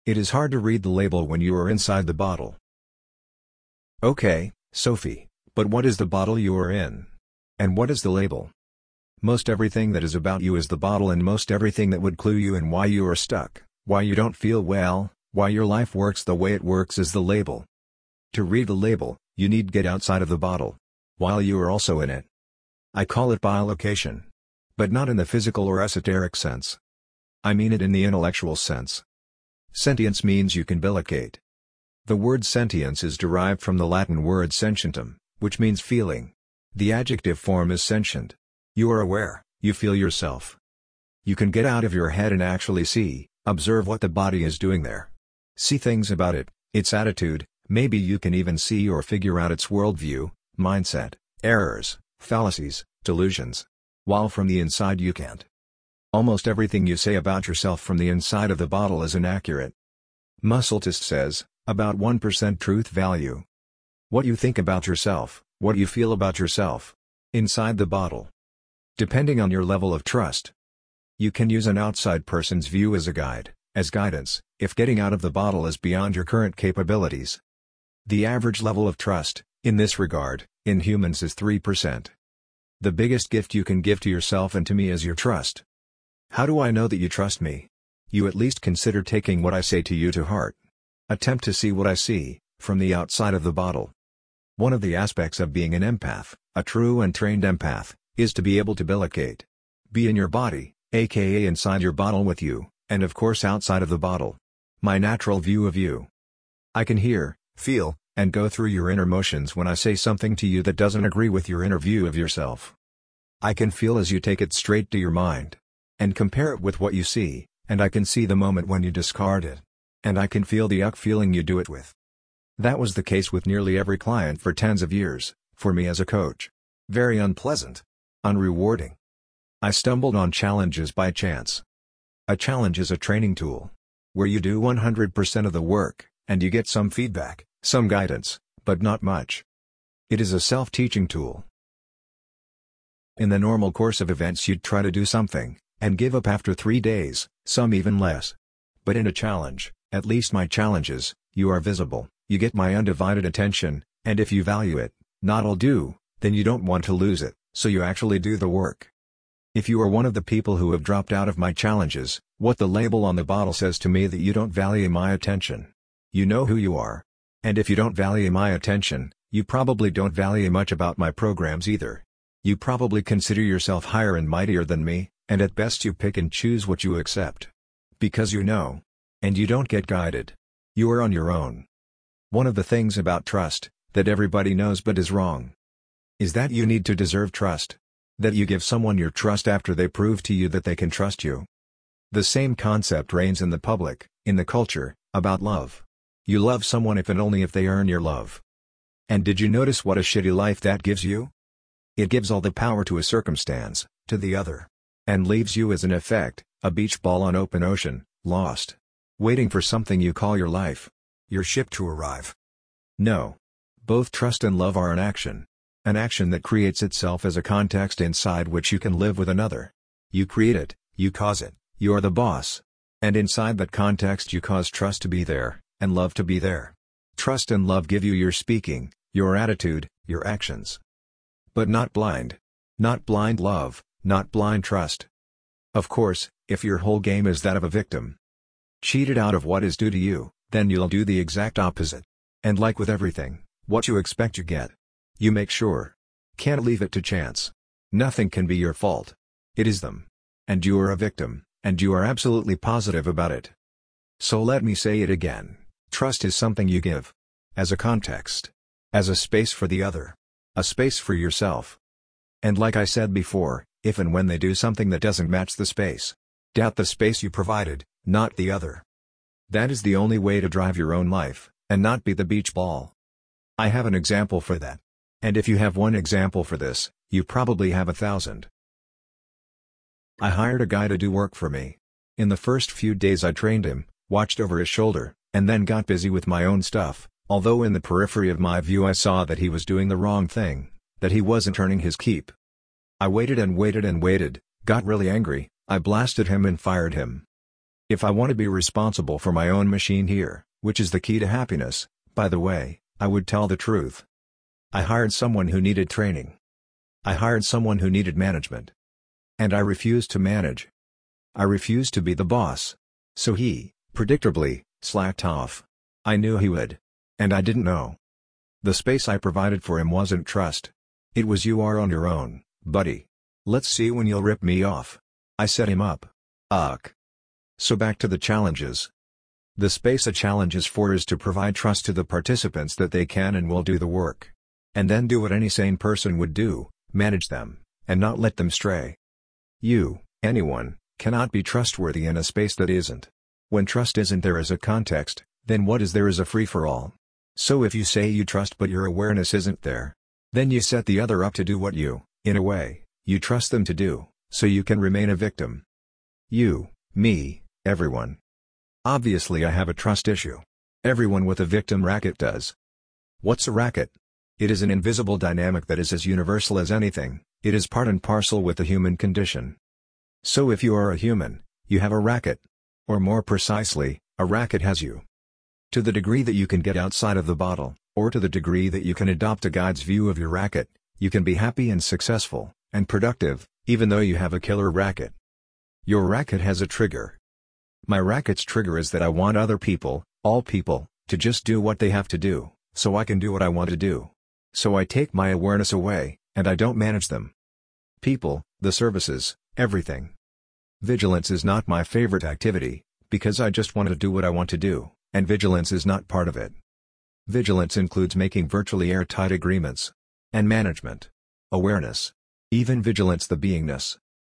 It is hard to read the label when you are inside the bottle. Okay, Sophie, but what is the bottle you are in? And what is the label? Most everything that is about you is the bottle, and most everything that would clue you in why you are stuck, why you don't feel well, why your life works the way it works is the label. To read the label, you need to get outside of the bottle, while you are also in it. I call it bilocation. But not in the physical or esoteric sense. I mean it in the intellectual sense. Sentience means you can bilocate. The word sentience is derived from the Latin word sentientum, which means feeling. The adjective form is sentient. You are aware, you feel yourself. You can get out of your head and actually see, observe what the body is doing there. See things about it, its attitude, maybe you can even see or figure out its worldview, mindset, errors, fallacies, delusions. While from the inside you can't. Almost everything you say about yourself from the inside of the bottle is inaccurate. Muscultist says, about 1% truth value. What you think about yourself, what you feel about yourself. Inside the bottle. Depending on your level of trust. You can use an outside person's view as a guide, as guidance, if getting out of the bottle is beyond your current capabilities. The average level of trust, in this regard, in humans is 3%. The biggest gift you can give to yourself and to me is your trust. How do I know that you trust me? You at least consider taking what I say to you to heart. Attempt to see what I see, from the outside of the bottle. One of the aspects of being an empath, a true and trained empath, is to be able to bilocate. Be in your body, aka inside your bottle with you, and of course outside of the bottle. My natural view of you. I can hear, feel, and go through your inner motions when I say something to you that doesn't agree with your inner view of yourself. I can feel as you take it straight to your mind. And compare it with what you see, and I can see the moment when you discard it. And I can feel the feeling you do it with. That was the case with nearly every client for tens of years, for me as a coach. Very unpleasant. Unrewarding. I stumbled on challenges by chance. A challenge is a training tool. Where you do 100% of the work, and you get some feedback, some guidance, but not much. It is a self-teaching tool. In the normal course of events you'd try to do something, and give up after 3 days, some even less. But in a challenge, at least my challenges, you are visible, you get my undivided attention, and if you value it, not all do, then you don't want to lose it, so you actually do the work. If you are one of the people who have dropped out of my challenges, what the label on the bottle says to me that you don't value my attention. You know who you are. And if you don't value my attention, you probably don't value much about my programs either. You probably consider yourself higher and mightier than me, and at best you pick and choose what you accept. Because you know. And you don't get guided. You are on your own. One of the things about trust, that everybody knows but is wrong, is that you need to deserve trust. That you give someone your trust after they prove to you that they can trust you. The same concept reigns in the public, in the culture, about love. You love someone if and only if they earn your love. And did you notice what a shitty life that gives you? It gives all the power to a circumstance, to the other. And leaves you as an effect, a beach ball on open ocean, lost. Waiting for something you call your life. Your ship to arrive. No. Both trust and love are an action. An action that creates itself as a context inside which you can live with another. You create it, you cause it, you're the boss. And inside that context you cause trust to be there, and love to be there. Trust and love give you your speaking, your attitude, your actions. But not blind. Not blind love, not blind trust. Of course, if your whole game is that of a victim, cheated out of what is due to you, then you'll do the exact opposite. And like with everything, what you expect you get. You make sure. Can't leave it to chance. Nothing can be your fault. It is them. And you are a victim, and you are absolutely positive about it. So let me say it again. Trust is something you give. As a context. As a space for the other. A space for yourself. And like I said before, if and when they do something that doesn't match the space, doubt the space you provided, not the other. That is the only way to drive your own life, and not be the beach ball. I have an example for that. And if you have one example for this, you probably have 1,000. I hired a guy to do work for me. In the first few days I trained him, watched over his shoulder, and then got busy with my own stuff, although in the periphery of my view I saw that he was doing the wrong thing, that he wasn't earning his keep. I waited and waited and waited, got really angry, I blasted him and fired him. If I want to be responsible for my own machine here, which is the key to happiness, by the way, I would tell the truth. I hired someone who needed training. I hired someone who needed management. And I refused to manage. I refused to be the boss. So he, predictably, slacked off. I knew he would. And I didn't know. The space I provided for him wasn't trust. It was "you are on your own, buddy. Let's see when you'll rip me off." I set him up. Ugh. So back to the challenges. The space a challenge is for is to provide trust to the participants that they can and will do the work. And then do what any sane person would do, manage them, and not let them stray. You, anyone, cannot be trustworthy in a space that isn't. When trust isn't there as a context, then what is there as a free-for-all? So if you say you trust but your awareness isn't there, then you set the other up to do what you, in a way, you trust them to do, so you can remain a victim. You, me, everyone. Obviously I have a trust issue. Everyone with a victim racket does. What's a racket? It is an invisible dynamic that is as universal as anything. It is part and parcel with the human condition. So if you are a human, you have a racket. Or more precisely, a racket has you. To the degree that you can get outside of the bottle, or to the degree that you can adopt a guide's view of your racket, you can be happy and successful, and productive, even though you have a killer racket. Your racket has a trigger. My racket's trigger is that I want other people, all people, to just do what they have to do, so I can do what I want to do. So I take my awareness away, and I don't manage them. People, the services, everything. Vigilance is not my favorite activity, because I just want to do what I want to do, and vigilance is not part of it. Vigilance includes making virtually airtight agreements. And management. Awareness. Even vigilance, the beingness.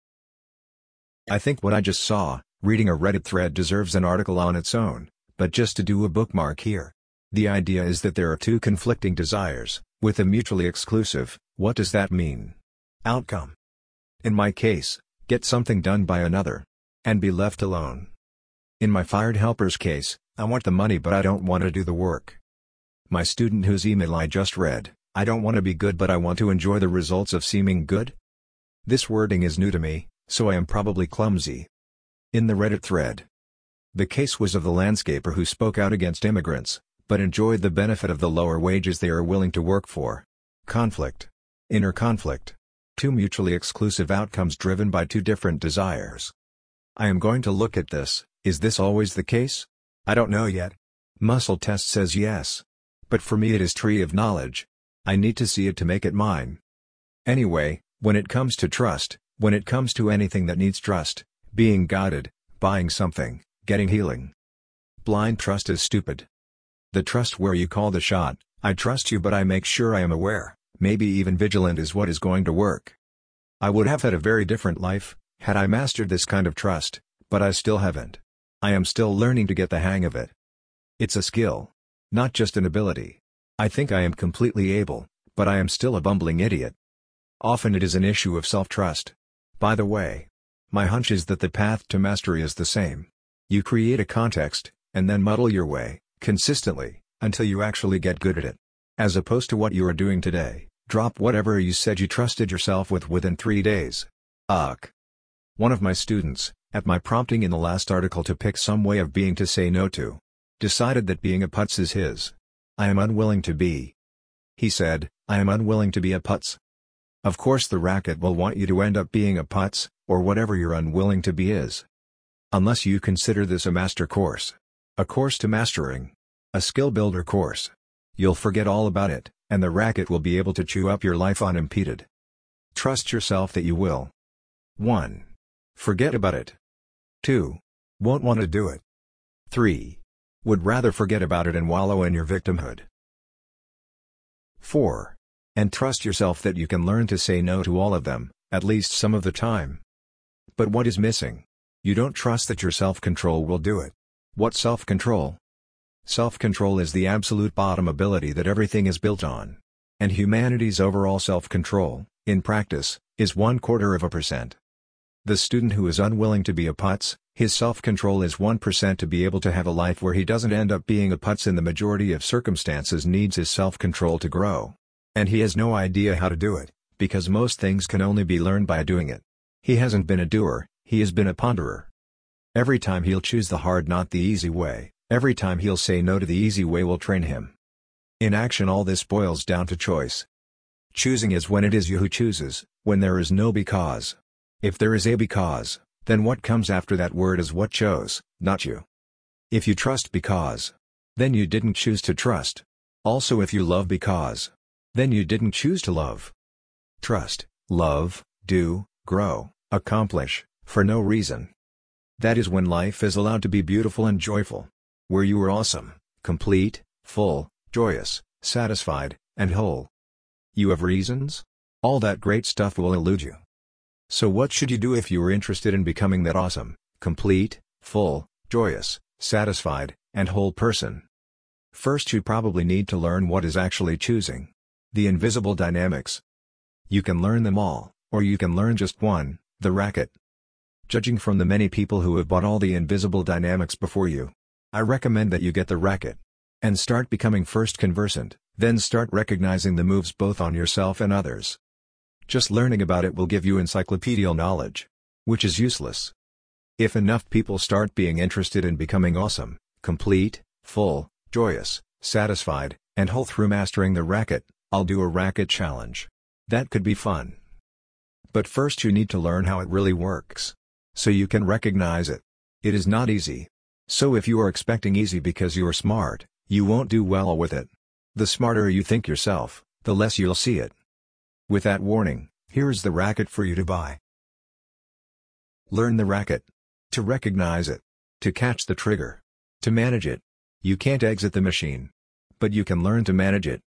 I think what I just saw, reading a Reddit thread, deserves an article on its own, but just to do a bookmark here. The idea is that there are two conflicting desires, with a mutually exclusive, what does that mean? Outcome. In my case, get something done by another. And be left alone. In my fired helper's case, I want the money but I don't want to do the work. My student whose email I just read, I don't want to be good but I want to enjoy the results of seeming good? This wording is new to me, so I am probably clumsy. In the Reddit thread, the case was of the landscaper who spoke out against immigrants, but enjoyed the benefit of the lower wages they are willing to work for. Conflict. Inner conflict. Two mutually exclusive outcomes driven by two different desires. I am going to look at this. Is this always the case? I don't know yet. Muscle test says yes. But for me it is tree of knowledge. I need to see it to make it mine. Anyway, when it comes to trust, when it comes to anything that needs trust, being guided, buying something, getting healing. Blind trust is stupid. The trust where you call the shot, I trust you but I make sure I am aware, maybe even vigilant, is what is going to work. I would have had a very different life, had I mastered this kind of trust, but I still haven't. I am still learning to get the hang of it. It's a skill. Not just an ability. I think I am completely able, but I am still a bumbling idiot. Often it is an issue of self-trust. By the way, my hunch is that the path to mastery is the same. You create a context, and then muddle your way, consistently, until you actually get good at it. As opposed to what you are doing today, drop whatever you said you trusted yourself with within 3 days. Ugh. One of my students, at my prompting in the last article to pick some way of being to say no to, decided that being a putz is his. I am unwilling to be. He said, I am unwilling to be a putz. Of course the racket will want you to end up being a putz, or whatever you're unwilling to be is. Unless you consider this a master course. A course to mastering. A skill builder course. You'll forget all about it, and the racket will be able to chew up your life unimpeded. Trust yourself that you will. 1. Forget about it. 2. Won't want to do it. 3. Would rather forget about it and wallow in your victimhood. 4. And trust yourself that you can learn to say no to all of them, at least some of the time. But what is missing? You don't trust that your self-control will do it. What self-control? Self-control is the absolute bottom ability that everything is built on. And humanity's overall self-control, in practice, is 0.25%. The student who is unwilling to be a putz, his self-control is 1% to be able to have a life where he doesn't end up being a putz in the majority of circumstances needs his self-control to grow. And he has no idea how to do it, because most things can only be learned by doing it. He hasn't been a doer, he has been a ponderer. Every time he'll choose the hard not the easy way, every time he'll say no to the easy way will train him. In action all this boils down to choice. Choosing is when it is you who chooses, when there is no because. If there is a because, then what comes after that word is what chose, not you. If you trust because, then you didn't choose to trust. Also if you love because, then you didn't choose to love. Trust, love, do, grow, accomplish, for no reason. That is when life is allowed to be beautiful and joyful. Where you are awesome, complete, full, joyous, satisfied, and whole. You have reasons? All that great stuff will elude you. So what should you do if you are interested in becoming that awesome, complete, full, joyous, satisfied, and whole person? First you probably need to learn what is actually choosing. The invisible dynamics. You can learn them all, or you can learn just one, the racket. Judging from the many people who have bought all the invisible dynamics before you, I recommend that you get the racket. And start becoming first conversant, then start recognizing the moves both on yourself and others. Just learning about it will give you encyclopedial knowledge, which is useless. If enough people start being interested in becoming awesome, complete, full, joyous, satisfied, and whole through mastering the racket, I'll do a racket challenge. That could be fun. But first you need to learn how it really works, so you can recognize it. It is not easy. So if you are expecting easy because you are smart, you won't do well with it. The smarter you think yourself, the less you'll see it. With that warning, here is the racket for you to buy. Learn the racket. To recognize it. To catch the trigger. To manage it. You can't exit the machine. But you can learn to manage it.